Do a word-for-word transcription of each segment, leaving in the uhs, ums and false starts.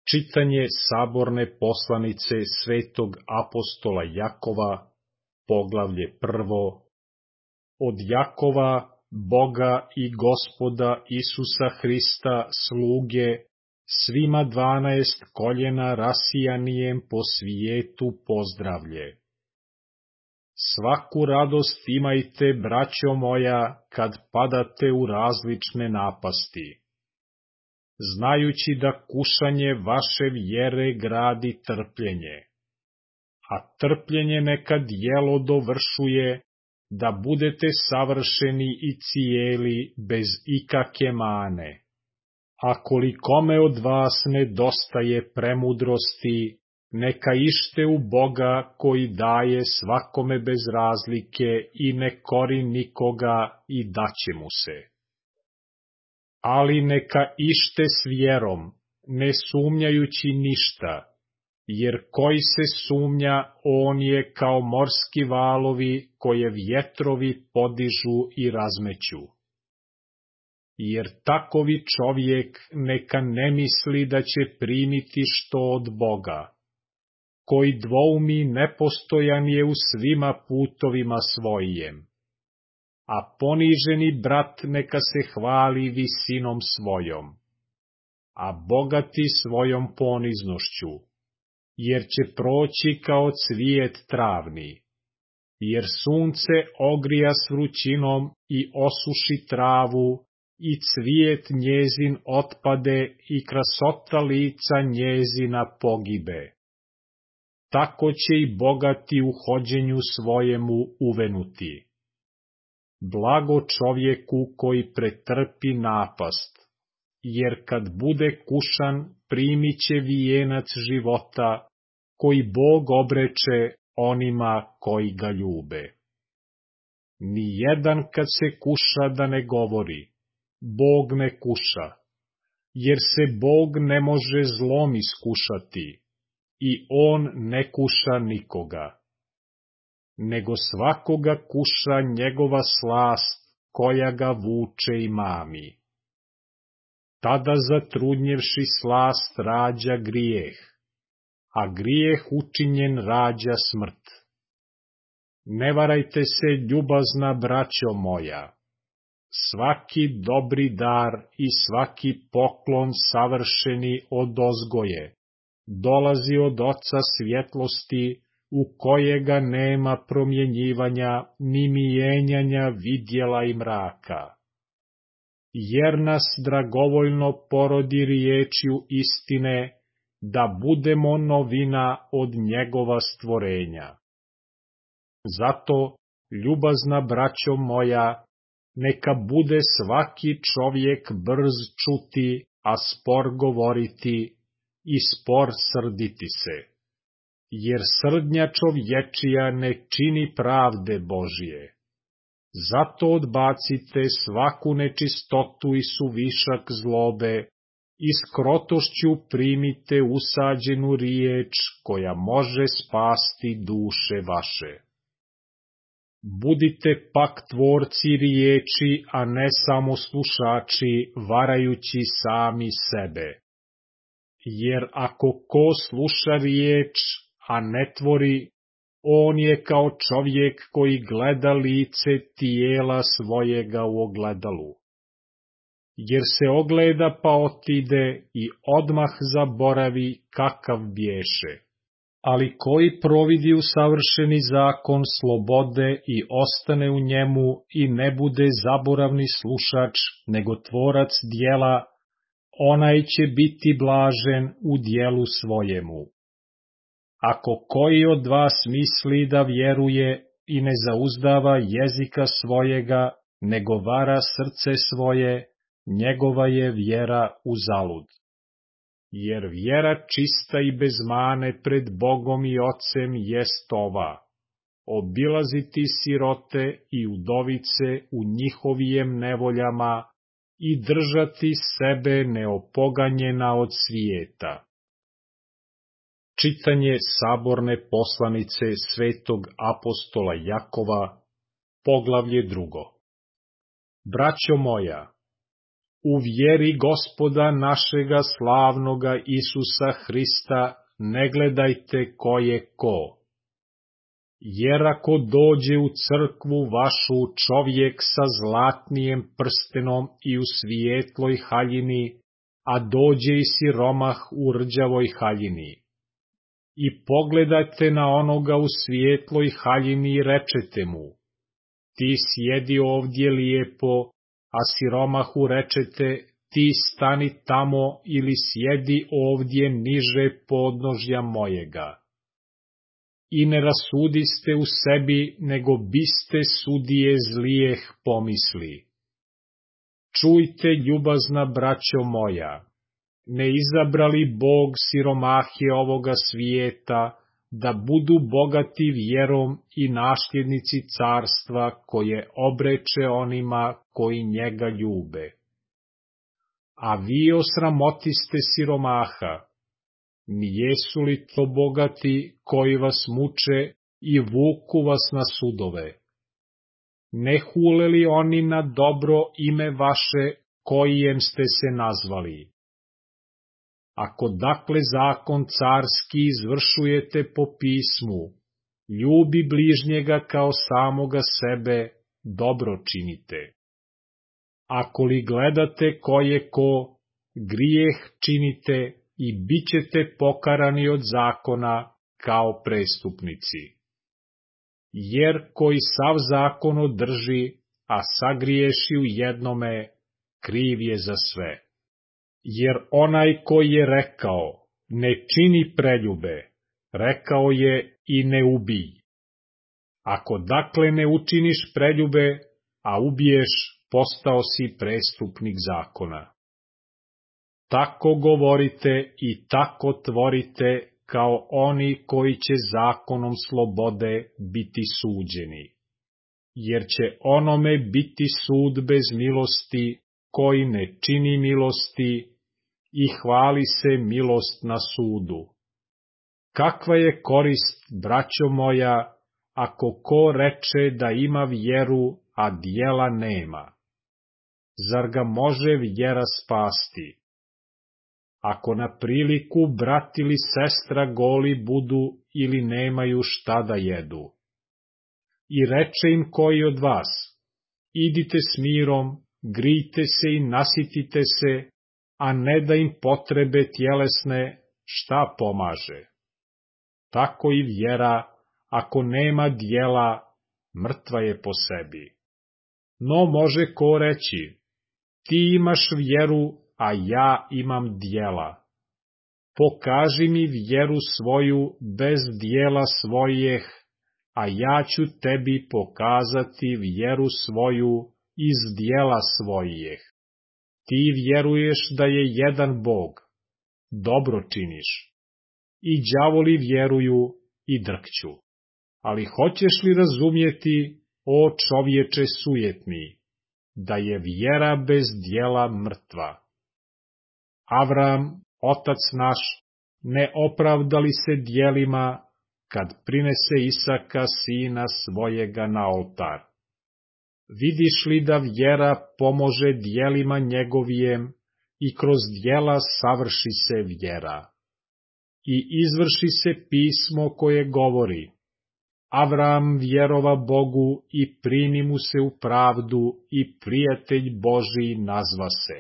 Čitanje saborne poslanice svetog apostola Jakova, poglavlje prvo. Od Jakova, Boga i Gospoda Isusa Hrista, sluge, svima dvanaest koljena rasijanijem po svijetu pozdravlje. Svaku radost imajte, braćo moja, kad padate u različne napasti, znajući da kušanje vaše vjere gradi trpljenje, a trpljenje neka djelo dovršuje, da budete savršeni i cijeli bez ikake mane. A kolikome od vas nedostaje premudrosti, neka ište u Boga koji daje svakome bez razlike i ne kori nikoga i daće mu se. Ali neka ište s vjerom, ne sumnjajući ništa, jer koji se sumnja, on je kao morski valovi koje vjetrovi podižu i razmeću. Jer takovi čovjek neka ne misli da će primiti što od Boga, koji dvoumi nepostojan je u svima putovima svojim. A poniženi brat neka se hvali visinom svojom, a bogati svojom poniznošću, jer će proći kao cvijet travni, jer sunce ogrija s vrućinom i osuši travu, i cvijet njezin otpade i krasota lica njezina pogibe. Tako će i bogati u hođenju svojemu uvenuti. Blago čovjeku koji pretrpi napast, jer kad bude kušan, primit će vijenac života, koji Bog obreče onima koji ga ljube. Nijedan kad se kuša da ne govori, Bog ne kuša, jer se Bog ne može zlom iskušati, i on ne kuša nikoga, nego svakoga kuša njegova slast koja ga vuče i mami. Tada zatrudnjevši slast rađa grijeh, a grijeh učinjen rađa smrt. Ne varajte se, ljubazna braćo moja, svaki dobri dar i svaki poklon savršeni odozgoje dolazi od Oca svjetlosti, u kojega nema promjenjivanja ni mijenjanja vidjela i mraka. Jer nas dragovoljno porodi riječju istine, da budemo novina od njegova stvorenja. Zato, ljubazna braćo moja, neka bude svaki čovjek brz čuti, a spor govoriti, i spor srditi se. Jer srdnja čovječija ne čini pravde Božje. Zato odbacite svaku nečistotu i suvišak zlobe, i s krotošću primite usađenu riječ koja može spasti duše vaše. Budite pak tvorci riječi, a ne samo slušači, varajući sami sebe. Jer ako ko sluša riječ, a ne tvori, on je kao čovjek koji gleda lice tijela svojega u ogledalu. Jer se ogleda pa otide i odmah zaboravi kakav bješe. Ali koji providi u savršeni zakon slobode i ostane u njemu i ne bude zaboravni slušač, nego tvorac djela, onaj će biti blažen u djelu svojemu. Ako koji od vas misli da vjeruje i ne zauzdava jezika svojega, nego vara srce svoje, njegova je vjera uzalud. Jer vjera čista i bez mane pred Bogom i Ocem jest ova: obilaziti sirote i udovice u njihovijem nevoljama i držati sebe neopoganjena od svijeta. Čitanje saborne poslanice svetog apostola Jakova, poglavlje drugo. Braćo moja, u vjeri Gospoda našega slavnoga Isusa Hrista ne gledajte ko je ko. Jer ako dođe u crkvu vašu čovjek sa zlatnijem prstenom i u svijetloj haljini, a dođe i siromah u rđavoj haljini, i pogledate na onoga u svijetloj haljini i rečete mu, ti sjedi ovdje lijepo, a siromahu rečete, ti stani tamo ili sjedi ovdje niže podnožja mojega. I ne rasudiste u sebi, nego biste sudije zlijeh pomisli. Čujte, ljubazna braćo moja, ne izabrali Bog siromahe ovoga svijeta, da budu bogati vjerom i nasljednici carstva koje obreče onima koji njega ljube. A vi osramotiste siromaha, nijesu li to bogati koji vas muče i vuku vas na sudove? Ne hule li oni na dobro ime vaše kojem ste se nazvali? Ako dakle zakon carski izvršujete po pismu, ljubi bližnjega kao samoga sebe, dobro činite. Ako li gledate ko je ko, grijeh činite i bit ćete pokarani od zakona kao prestupnici. Jer koji sav zakon održi, a sagriješi u jednome, kriv je za sve. Jer onaj koji je rekao, ne čini preljube, rekao je i ne ubij. Ako dakle ne učiniš preljube, a ubiješ, postao si prestupnik zakona. Tako govorite i tako tvorite kao oni koji će zakonom slobode biti suđeni. Jer će onome biti sud bez milosti koji ne čini milosti i hvali se milost na sudu. Kakva je korist, braćo moja, ako ko reče da ima vjeru, a djela nema? Zar ga može vjera spasti? Ako na priliku brat ili sestra goli budu ili nemaju šta da jedu. I reče im koji od vas, idite s mirom, grijte se i nasitite se, a ne da im potrebe tjelesne šta pomaže. Tako i vjera, ako nema djela, mrtva je po sebi. No može ko reći, ti imaš vjeru, a ja imam djela. Pokaži mi vjeru svoju bez djela svojih, a ja ću tebi pokazati vjeru svoju iz djela svojih. Ti vjeruješ da je jedan Bog, dobro činiš. I đavoli vjeruju i drkću. Ali hoćeš li razumjeti, o čovječe sujetni, da je vjera bez djela mrtva? Avram, otac naš, ne opravda li se djelima, kad prinese Isaka sina svojega na oltar? Vidiš li da vjera pomože djelima njegovijem i kroz djela savrši se vjera? I izvrši se pismo koje govori, Avram vjerova Bogu i primi mu se u pravdu i prijatelj Božiji nazva se.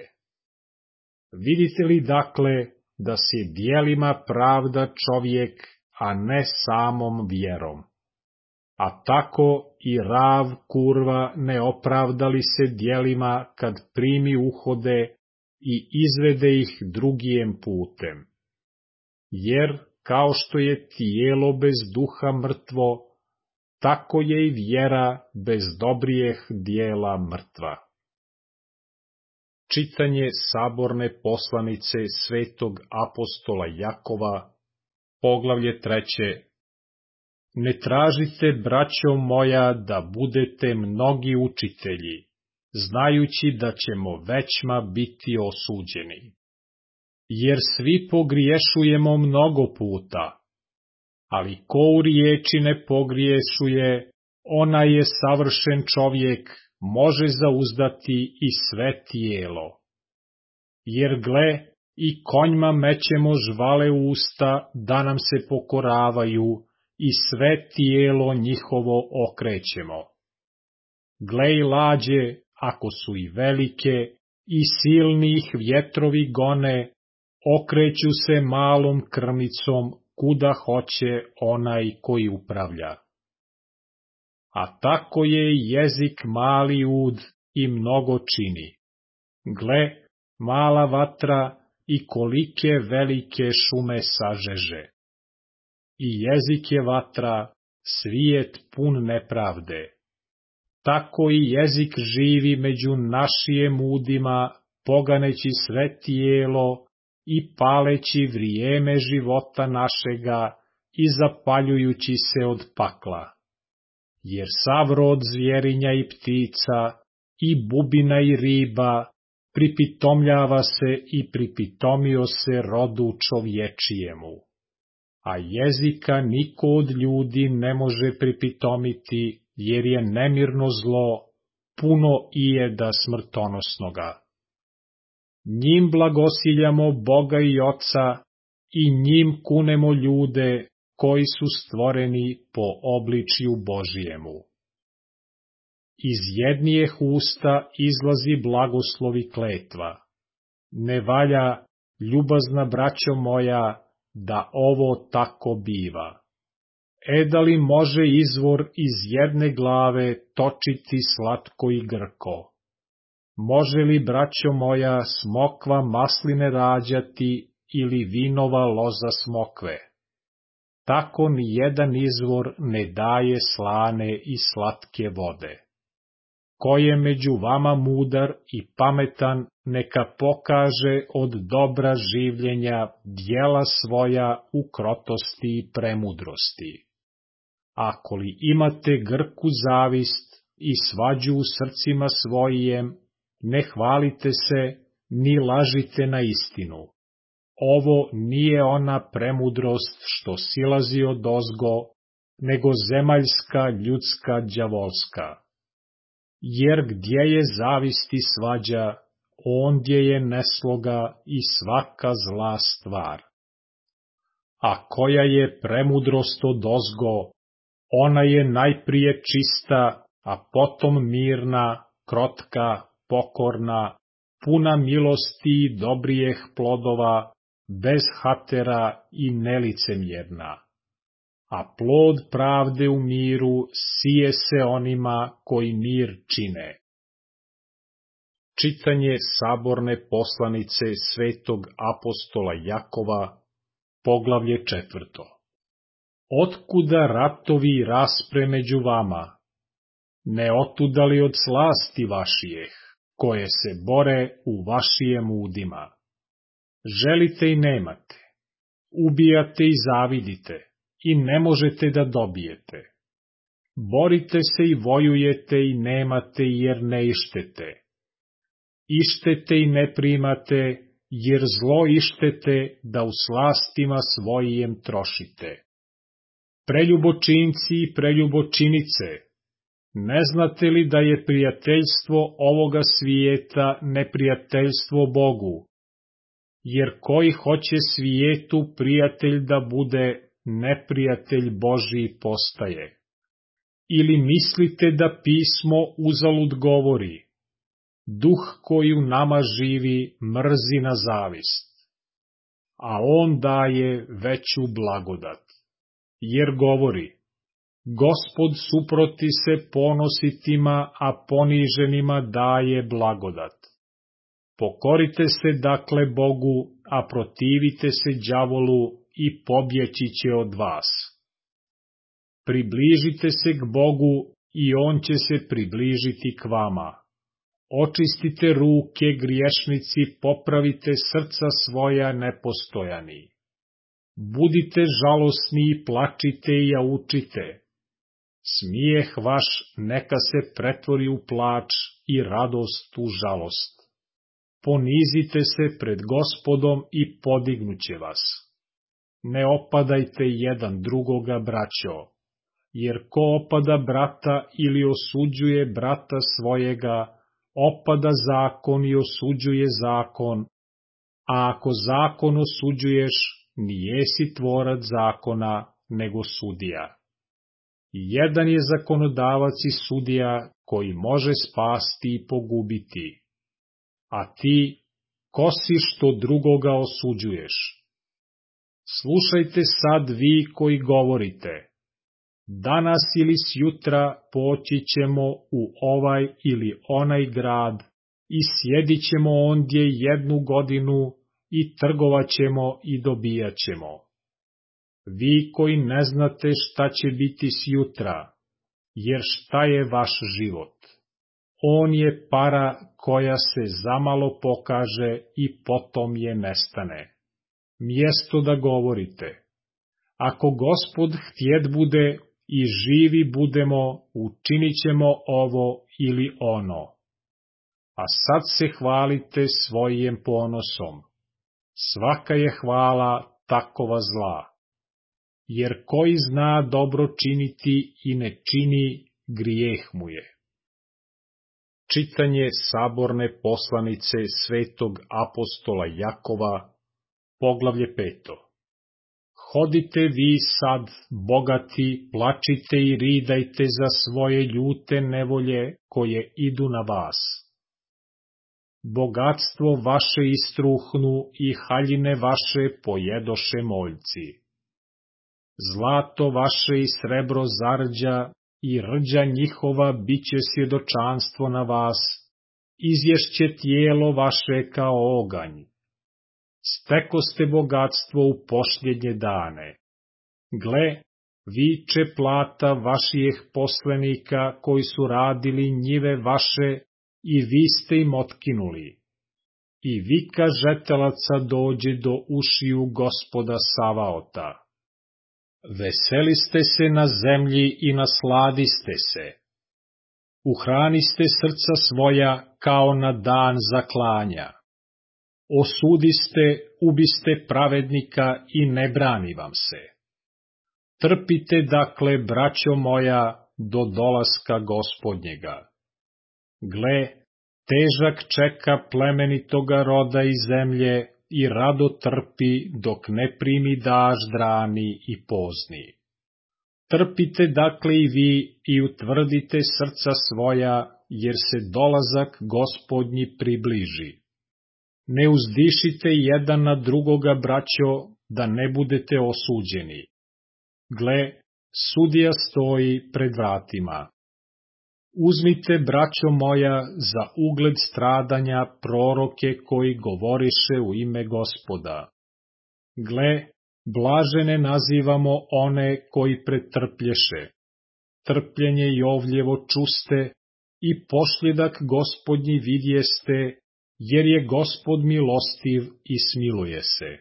Vidite li dakle da se djelima pravda čovjek, a ne samom vjerom? A tako i Rav kurva ne opravdali se djelima kad primi uhode i izvede ih drugijem putem. Jer kao što je tijelo bez duha mrtvo, tako je i vjera bez dobrijeh djela mrtva. Čitanje saborne poslanice svetog apostola Jakova, poglavlje treće. Ne tražite, braćo moja, da budete mnogi učitelji, znajući da ćemo većma biti osuđeni. Jer svi pogriješujemo mnogo puta, ali ko u riječi ne pogriješuje, onaj je savršen čovjek, može zauzdati i sve tijelo. jer gle, i konjma mećemo žvale u usta da nam se pokoravaju i sve tijelo njihovo okrećemo. Gle i lađe, ako su i velike, i silni ih vjetrovi gone, okreću se malom krmicom kuda hoće onaj koji upravlja. A tako je jezik mali ud i mnogo čini. Gle, mala vatra i kolike velike šume sažeže. I jezik je vatra, svijet pun nepravde. Tako i jezik živi među našijem udima, poganeći sve tijelo i paleći vrijeme života našega i zapaljujući se od pakla. Jer sav rod zvjerinja i ptica, i bubina i riba, pripitomljava se i pripitomio se rodu čovječijemu. A jezika niko od ljudi ne može pripitomiti, jer je nemirno zlo, puno ijeda smrtonosnoga. Njim blagosiljamo Boga i Oca, i njim kunemo ljude koji su stvoreni po obličju Božijemu. Iz jednijeh usta izlazi blagoslovi kletva. Ne valja, ljubazna braćo moja, da ovo tako biva. E da li može izvor iz jedne glave točiti slatko i grko? Može li, braćo moja, smokva masline rađati ili vinova loza smokve? Tako ni jedan izvor ne daje slane i slatke vode. Ko je među vama mudar i pametan, neka pokaže od dobra življenja djela svoja u krotosti i premudrosti. Ako li imate grku zavist i svađu u srcima svojijem, ne hvalite se, ni lažite na istinu. Ovo nije ona premudrost što silazi odozgo, nego zemaljska, ljudska, đavolska. Jer gdje je zavist i svađa, ondje je nesloga i svaka zla stvar. A koja je premudrost odozgo, ona je najprije čista, a potom mirna, krotka, pokorna, puna milosti i dobrijeh plodova, bez hatera i nelicemjerna. A plod pravde u miru sije se onima koji mir čine. Čitanje saborne poslanice svetog apostola Jakova, poglavlje četvrto. Otkuda ratovi i raspre među vama? Ne otuda li od slasti vašijeh, koje se bore u vašijem udima? Želite i nemate, ubijate i zavidite, i ne možete da dobijete. Borite se i vojujete i nemate, jer ne ištete. Ištete i ne primate, jer zlo ištete da u slastima svojijem trošite. Preljubočinci i preljubočinice, ne znate li da je prijateljstvo ovoga svijeta neprijateljstvo Bogu? Jer koji hoće svijetu prijatelj da bude, neprijatelj Božji postaje. Ili mislite da pismo uzalud govori? Duh koji u nama živi mrzi na zavist, a on daje veću blagodat. Jer govori, Gospod suproti se ponositima, a poniženima daje blagodat. Pokorite se dakle Bogu, a protivite se đavolu i pobjeći će od vas. Približite se k Bogu i on će se približiti k vama. Očistite ruke griješnici, popravite srca svoja nepostojani. Budite žalosni i plačite i jaučite. Smijeh vaš neka se pretvori u plač i radost u žalost. Ponizite se pred Gospodom i podignuće vas. Ne opadajte jedan drugoga, braćo, jer ko opada brata ili osuđuje brata svojega, opada zakon i osuđuje zakon, a ako zakon osuđuješ, nijesi tvorac zakona, nego sudija. Jedan je zakonodavac i sudija koji može spasti i pogubiti. A ti, ko si što drugoga osuđuješ? Slušajte sad vi koji govorite, danas ili sjutra poći ćemo u ovaj ili onaj grad i sjedit ćemo ondje jednu godinu i trgovat ćemo i dobijat ćemo. Vi koji ne znate šta će biti sjutra, jer šta je vaš život? On je para koja se zamalo pokaže i potom je nestane. Mjesto da govorite, ako Gospod htjet bude i živi budemo, učinit ćemo ovo ili ono. A sad se hvalite svojim ponosom. Svaka je hvala takova zla. Jer koji zna dobro činiti i ne čini, grijeh mu je. Čitanje saborne poslanice svetog apostola Jakova, poglavlje peto. Hodite vi sad, bogati, plačite i ridajte za svoje ljute nevolje koje idu na vas. Bogatstvo vaše istruhnu i haljine vaše pojedoše moljci. Zlato vaše i srebro zarđa i rđa njihova biće svjedočanstvo na vas, izješće tijelo vaše kao oganj. Stekoste bogatstvo u posljednje dane. Gle, viče plata vaših poslenika koji su radili njive vaše i vi ste im otkinuli. I vika žetelaca dođe do ušiju Gospoda Savaota. Veseliste se na zemlji i nasladiste se. Uhraniste srca svoja kao na dan zaklanja. Osudiste, ubiste pravednika i ne brani vam se. Trpite dakle, braćo moja, do dolaska Gospodnjega. Gle, težak čeka plemenitoga roda i zemlje i rado trpi dok ne primi dažd rani i pozni. Trpite dakle i vi i utvrdite srca svoja, jer se dolazak Gospodnji približi. Ne uzdišite jedan na drugoga, braćo, da ne budete osuđeni. Gle, sudija stoji pred vratima. Uzmite, braćo moja, za ugled stradanja proroke koji govoriše u ime Gospoda. Gle, blažene nazivamo one koji pretrplješe. Trpljenje Jovljevo čuste i posljedak Gospodnji vidjeste, jer je Gospod milostiv i smiluje se.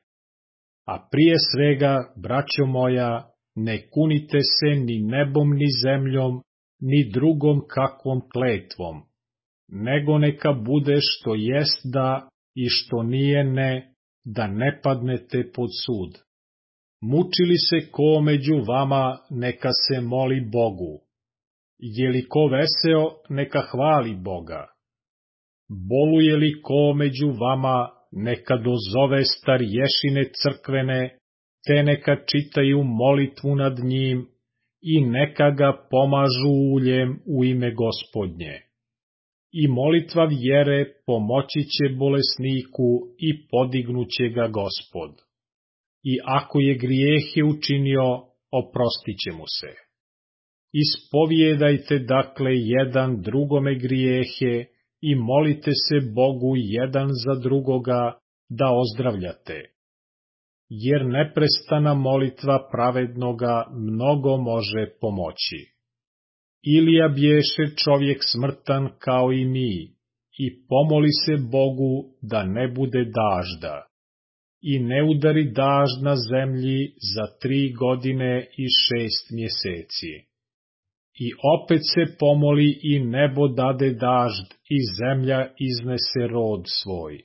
A prije svega, braćo moja, ne kunite se ni nebom ni zemljom, ni drugom kakvom kletvom, nego neka bude što jest da i što nije ne, da ne padnete pod sud. Mučili se ko među vama, neka se moli Bogu. Je li ko veseo, neka hvali Boga. Boluje li ko među vama, neka dozove starješine crkvene, te neka čitaju molitvu nad njim i neka ga pomažu uljem u ime Gospodnje. I molitva vjere pomoći će bolesniku i podignuće ga Gospod. I ako je grijehe učinio, oprostit će mu se. Ispovijedajte dakle jedan drugome grijehe i molite se Bogu jedan za drugoga da ozdravljate. Jer neprestana molitva pravednoga mnogo može pomoći. Ilija bješe čovjek smrtan kao i mi, i pomoli se Bogu da ne bude dažda. I ne udari dažd na zemlji za tri godine i šest mjeseci. I opet se pomoli i nebo dade dažd i zemlja iznese rod svoj.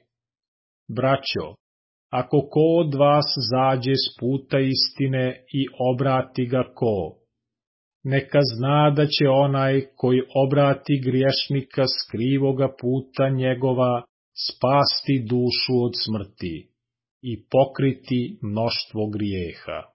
Braćo, ako ko od vas zađe s puta istine i obrati ga ko, neka zna da će onaj koji obrati griješnika s krivoga puta njegova spasti dušu od smrti i pokriti mnoštvo grijeha.